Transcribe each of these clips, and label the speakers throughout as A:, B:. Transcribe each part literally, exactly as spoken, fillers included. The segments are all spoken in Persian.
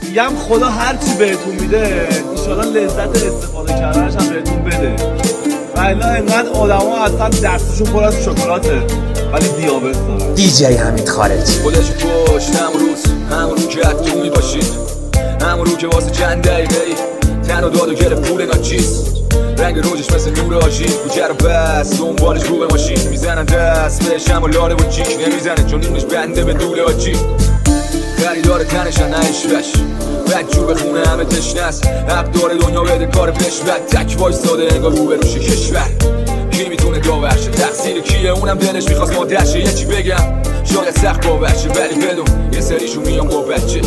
A: میگم خدا هرچی بهتون میده انشالله لذت استفاده کردنش هم بهتون بده. ولی اینقدر آدم ها اصلا دستشون پر از شکلاته ولی دیابت دارن.
B: دی جی حمید خارجی.
C: خودشو کشت همون روز همون رو که حتون میباشید، همون رو که واسه چند دقیقه تن و داد و گرفت پول ناچیز، رنگ روزش مثل نور آژیر کوچه رو بس دنبالش رو به ماشین میزنن دست بهش هم و لاله و جیک نمیزنه چون نونش بنده به دوله آجی. خریدار تنشن نهش بش بد جو به خونه همه تشنست، حق داره دنیا بده کار پیش بد تک وایستاده انگار رو بروش کشور. کی میتونه داورشه تقصیر کیه؟ اونم دلش میخواست مادرشه. یه چی بگم شاید سخت باورشه ولی بدون یه سریشون میان با بچه.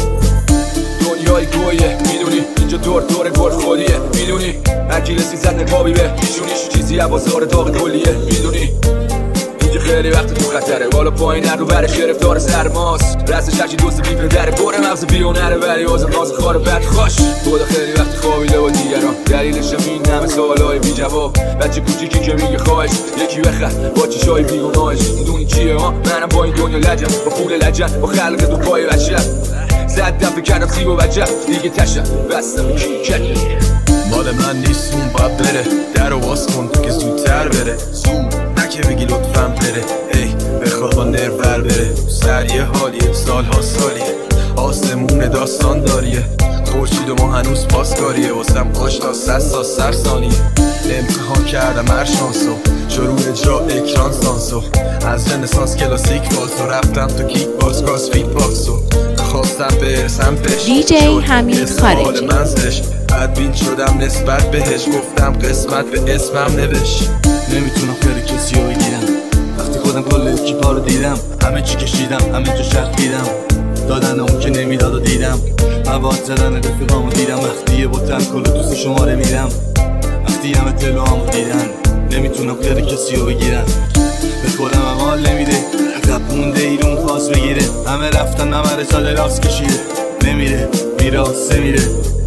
C: دنیای گویه میدونی اینجا دور دور گل خودیه میدونی هرکی رسی زد نقابی به پیشونیش چیزی عبازار داغ کلیه میدونی اینجا خیلی وقت تو خطره بالا پایین رو برش گرفتار سرماست رستش هرچی دوست بی پدره بره مغز بیونره ولی آزم ناز خار بد خوش خدا خیلی وقت خوابیده و دیگران دلیلش این همه سوالای بی جواب بچه کوچیکی که میگه خواهش یکی بخر با چشای بیگناهش میدونی چیه ها منم با این دنیا لجم با پول لجم با خلق دو پای بچه صد دفعه کردم سیب و وجب دیگه تشم بستم کی کلی
D: مال من نیست اون باید بره در رو باز کن که زودتر بره زود نکه بگی لطفم بره ای بخواد با نرور بره سر یه حالیه سالها سالیه آسمون داستان داریه خورشید و ما هنوز پاسکاریه واسم آشنا سستا سر ثانیه امتحان کردم هر شانسو شروع اجرا اکران سانسو از رنسانس کلاسیک فالسو رفتم تو کیک باکس کراس فیت باکسو خواستم برسم بهش
E: دی جی حمید خارجی.
D: منزلش بدبین شدم نسبت بهش گفتم قسمت به اسمم نوشت
F: نمیتونم خیلی کسی رو بگیرم وقتی خودم کل اکیپا رو دیدم همه چی کشیدم همه جا شرط دیدم دادن اون که نمیداد و دیدم مواد زدن رفیقامو دیدم وقتی یه بوتن کل دوست شماره میدم وقتی همه تلوامو دیدن نمیتونم خیلی کسی رو بگیرم به خودم هم حال نمیده عقب مونده ایرون خواست بگیره همه رفتن همه رساله راست کشیده نمیره میراسته میره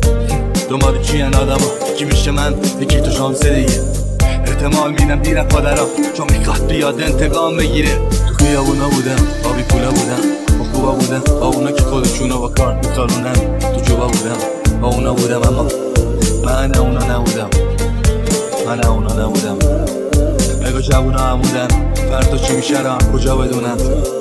F: دنبال چی هن آدم ها یکی میشه من یکی تو شانسه دیگه احتمال میدم دیرم پادرها چون میخواد بیاد انتقام بگیره تو خیابونا بودم با بی پولا بودم با خوبا بودم با اونا که خودشونو با کار میتارونن تو جوبا بودم با اونا بودم اما من اونا نبودم من اونا نبودم بگو جوونا هم بودن فردا چی میشه را کجا بدونم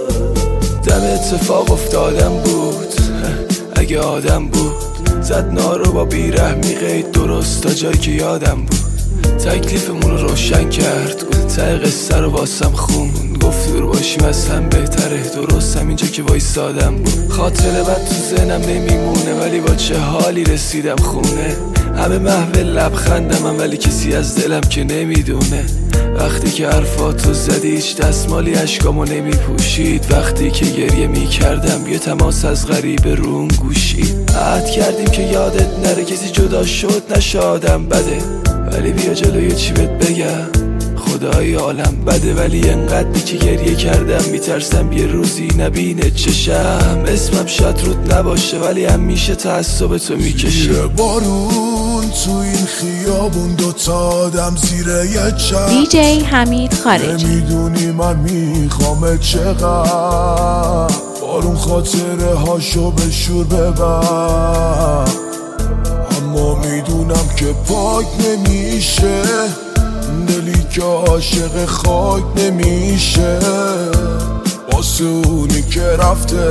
D: دم اتفاق افتادم بود اگه آدم بود زد نارو با بیرحمی قید درست تا جایی که یادم بود تکلیفمون رو روشن کرد گفت ته قصه رو واسم خون گفت دور باشیم از هم بهتره درست همینجا که وایسادم بود خاطره بد تو ذهنم نمیمونه ولی با چه حالی رسیدم خونه همه محو لبخندم هم ولی کسی از دلم که نمیدونه وقتی که حرفاتو زدی هیچ دستمالی اشکامو نمیپوشید وقتی که گریه میکردم یه تماس از غریبه روم گوشید عهد کردیم که یادت نره کسی جدا شد نشه آدم بده ولی بیا جلوی چی بهت بگم خدای عالم بده ولی انقدری که گریه کردم میترسم یه روزی نبینه چشم اسمم شاید رود نباشه ولی همیشه تعصب تو میکشه
G: بارون تو این خیابون دوتا آدم زیر یه چند
E: دی جی حمید خارجی.
G: نمیدونی من میخوام چقدر بارون خاطره هاشو به شور ببر اما میدونم که پاک نمیشه دلی که عاشق خاک نمیشه واسه اونی که رفته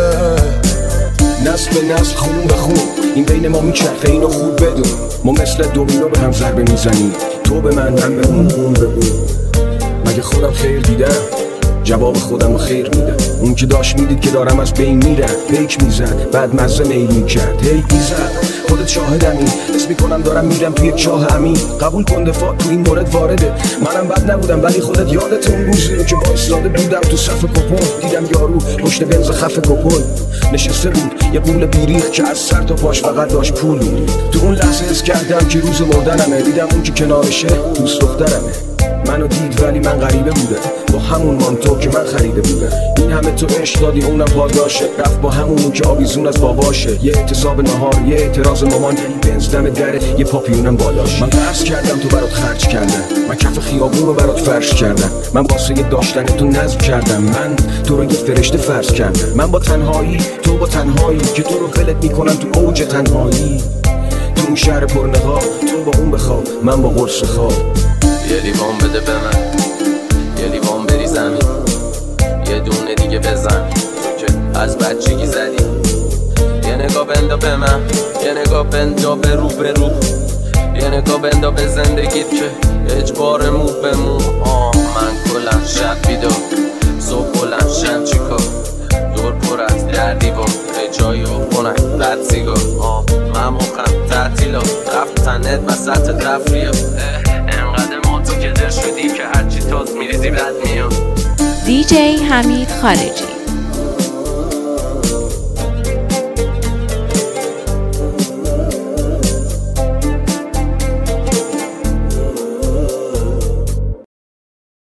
H: نسل به نسل خون به خون این بین ما میچرخه اینو خوب بدون ما مثل دومینو به هم ضربه میزنیم تو به من من به اون اون به اون مگه خودم خیر دیدم جواب خودم رو خیر میدم اون که داشت میدید که دارم از بین میرم پیک میزد بعد مزه میل میکرد هی میزد خودت شاهدمی اسم میکنم دارم میرم توی یک چاه امین قبول کن دفاع تو این مورد وارده منم بد نبودم ولی خودت یادت اون روزی رو که وایساده بودم تو صف کپون دیدم یارو پشت بنز خف کپون نشسته بود یه قول بیریخ که از سر تا پاش فقط داشت پول میدید تو اون لحظه حس کردم که روز مردنمه دیدم اون که کنارشه دوست دخترمه منو دید ولی من غریبه بوده، با همون مانتو که من خریده بوده. این همه تو عشق دادی اونم پاداشه، رفت با همونو که آویزون از باباشه. یه اعتصاب نهار، یه اعتراض مامان، بنز دم دره، یه پاپیونم بالاش. من قرض کردم تو برات خرج کردم، من کف خیابون رو برات فرش کردم، من واسه داشتن تو نظم کردم، من تو رو یه فرشته فرض کردم. من با تنهایی، تو با تنهایی که تو رو ولت میکنم تو اوج تنهایی. تو اون شهر پرنقاب، تو با اون بخواب، من با قرص خواب.
D: یه لیوان بده به من، یه لیوان بری زمین، یه دونه دیگه بزن تو که از بچگی زدی. یه نگاه بندا به من، یه نگاه بندا به رو به رو، یه نگاه بندا به زندگیت که اجبار مو به مو. آه من کلم شب بیدار، صبح بلند شم چیکار، دور پر از دردی با جایی و خونک بد سیگار. آه من مخم تعطیلات، رفتنت وسط تفریه، انقدر ما تو که در شدی که هرچی تاز میریزی بد میاد.
E: دی جی حمید خارجی.